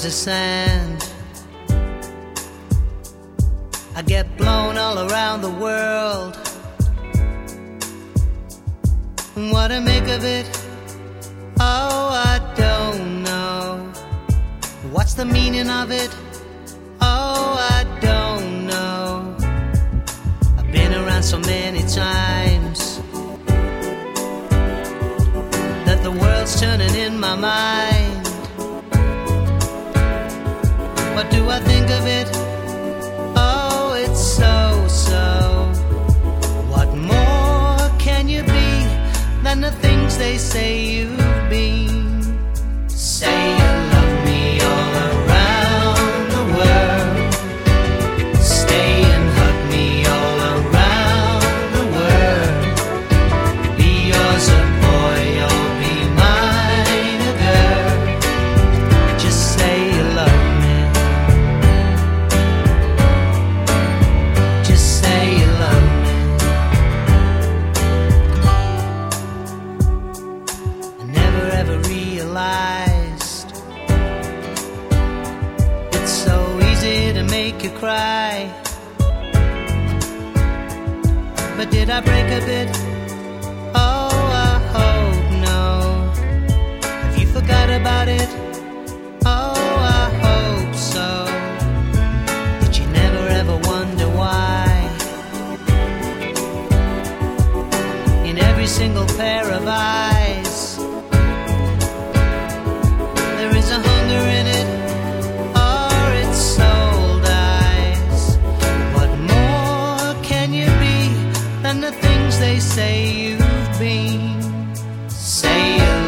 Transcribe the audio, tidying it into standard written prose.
grains of sand. I get blown all around the world. What to make of it? Oh, I don't know. What's the meaning of it? Oh, I don't know. I've been around so many times that the world's turning in my mind. What do I think of it? Oh, it's so. What more can you be than the things they say you've been? Say you love me all around the world. Stay and hug me all around the world. Be yours a boy, you'll be mine a girl. Just say you love me. Just say you love me. I never ever realized it's so easy to make you cry. But did I break a bit? Oh, I hope no. Have you forgot about it? Oh, I hope so. Did you never ever wonder why in every single pair of eyes there is a hunger in it, or its soul dies? What more can you be than the things they say you've been? Say you